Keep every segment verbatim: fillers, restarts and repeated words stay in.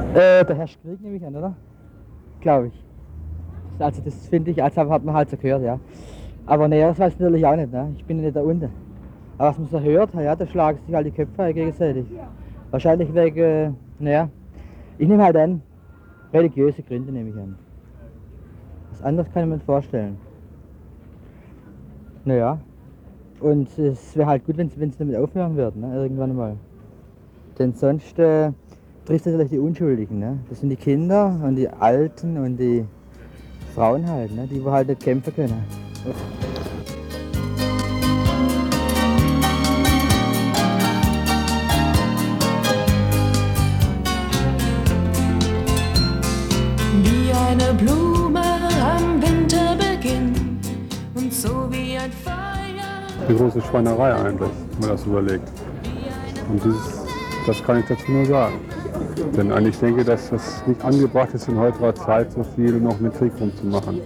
Äh, da herrscht Krieg, nehme ich an, oder? Glaube ich. Also das finde ich, also hat man halt so gehört, ja. Aber nee, das weiß ich natürlich auch nicht, ne? Ich bin ja nicht da unten. Aber was man so hört, ja, da schlagen sich halt die Köpfe gegenseitig. Wahrscheinlich wegen, naja, ich nehme halt an, religiöse Gründe nehme ich an. Was anderes kann ich mir nicht vorstellen. Naja, und es wäre halt gut, wenn sie damit aufhören würden, ne? Irgendwann mal. Denn sonst äh, trifft es natürlich die Unschuldigen, ne? Das sind die Kinder und die Alten und die Frauen halt, ne? Die wo halt nicht kämpfen können. Wie eine Blume am Winterbeginn und so wie ein Feuer. Eine große Schweinerei eigentlich, wenn man das überlegt. Und dieses, das kann ich dazu nur sagen. Denn eigentlich denke ich, dass das nicht angebracht ist, in heutiger Zeit so viel noch mit Krieg rumzumachen.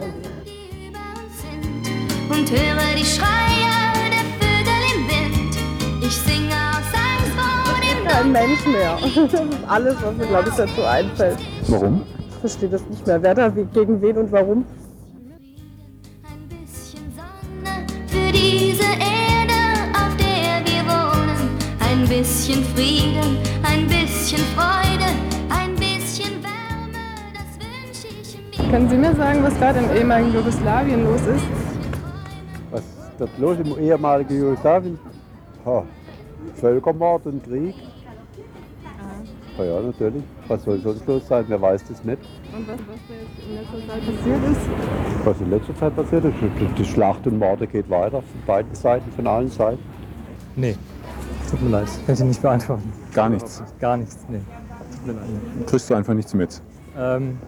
Und höre die Schreie der Vögel im Wind. Ich singe aus Angst vor dem Kein Mensch mehr. Das ist alles, was mir, glaube ich, dazu einfällt. Warum? Ich verstehe das nicht mehr. Wer da wie, gegen wen und warum? Ein bisschen Sonne für diese Erde, auf der wir wohnen. Ein bisschen Frieden, ein bisschen Freude, ein bisschen Wärme, das wünsche ich mir. Können Sie mir sagen, was gerade im ehemaligen Jugoslawien los ist? Was ist das los im ehemaligen Jugoslawien? Ha, Völkermord und Krieg. Ja, ja, natürlich. Was soll sonst los sein? Wer weiß das nicht. Und was, was da jetzt in letzter Zeit passiert ist? Was in letzter Zeit passiert ist, die Schlacht und Morde geht weiter von beiden Seiten, von allen Seiten. Nee, tut mir leid, kann ich nicht beantworten. Gar nichts. Gar nichts, nee. Tut mir leid. Kriegst du einfach nichts mit. Ähm,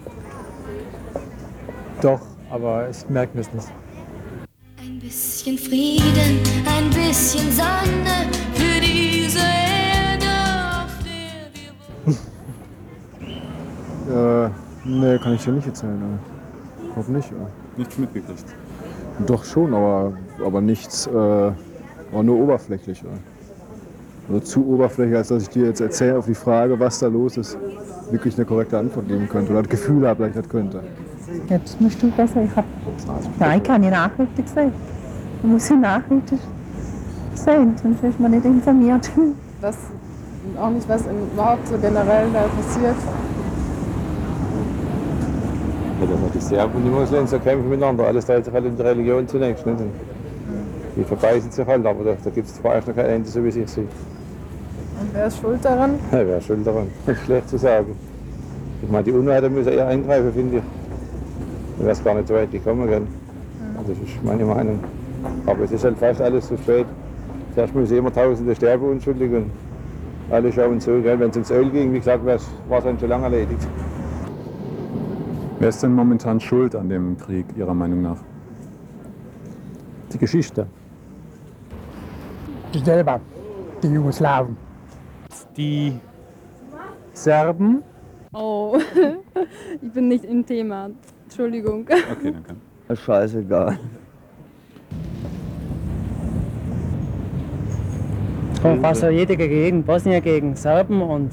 doch, aber ich merke mir es nicht. Ein bisschen Frieden, ein bisschen Sonne für diese Erde, auf der wir wohnen. Äh, nee, kann ich dir nicht erzählen. Ich hoffe nicht. Nichts mitgekriegt. Doch schon, aber, aber nichts, äh, aber nur oberflächlich. Also zu oberflächlich, als dass ich dir jetzt erzähle auf die Frage, was da los ist, wirklich eine korrekte Antwort geben könnte oder das Gefühl habe, dass ich das könnte. Jetzt musst du besser. Ich hab Nein, keine Nachrichten gesehen. Man muss die Nachrichten sehen, sonst ist man nicht informiert. Was, auch nicht, was in, überhaupt so generell da passiert. Ja, dass die Serben und die Moslems so kämpfen miteinander. Alles dreht sich halt in der Religion zunächst. Nicht? Die verbeißen sich halt, aber da, da gibt es vorerst noch kein Ende, so wie ich sehe. Und wer ist schuld daran? Ja, wer ist schuld daran? Schlecht zu sagen. Ich meine, die UNO müssen eher eingreifen, finde ich. Ich weiß gar nicht, so weit die kommen können. Das ist meine Meinung. Aber es ist halt fast alles zu spät. Zuerst müssen immer Tausende sterben, unschuldig. Und alle schauen zu. Wenn es ums Öl ging, wie gesagt, war es dann schon lange erledigt. Wer ist denn momentan schuld an dem Krieg, Ihrer Meinung nach? Die Geschichte. Die selber, die Jugoslawen. Die Serben. Oh, ich bin nicht im Thema. Entschuldigung. Okay, danke. Ist scheißegal. Kommt fast jede gegen Bosnien gegen Serben und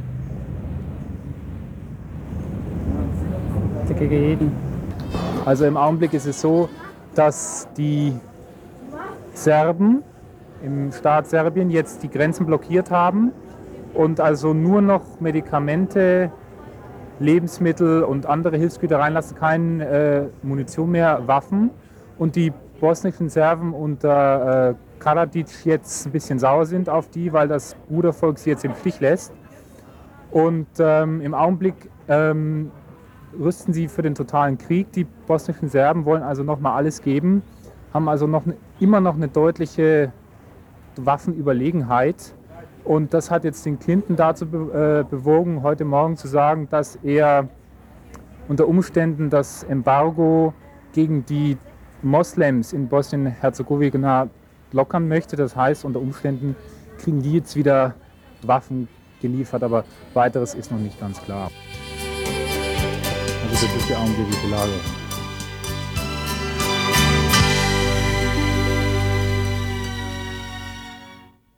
gegen jeden. Also im Augenblick ist es so, dass die Serben im Staat Serbien jetzt die Grenzen blockiert haben und also nur noch Medikamente, Lebensmittel und andere Hilfsgüter reinlassen, keine äh, Munition mehr, Waffen. Und die bosnischen Serben unter äh, Karadzic jetzt ein bisschen sauer sind auf die, weil das Brudervolk sie jetzt im Stich lässt. Und ähm, im Augenblick ähm, rüsten sie für den totalen Krieg. Die bosnischen Serben wollen also nochmal alles geben, haben also noch ne, immer noch eine deutliche Waffenüberlegenheit. Und das hat jetzt den Clinton dazu be, äh, bewogen, heute Morgen zu sagen, dass er unter Umständen das Embargo gegen die Moslems in Bosnien-Herzegowina lockern möchte. Das heißt, unter Umständen kriegen die jetzt wieder Waffen geliefert, aber weiteres ist noch nicht ganz klar. Also das ist die augenblickliche Lage.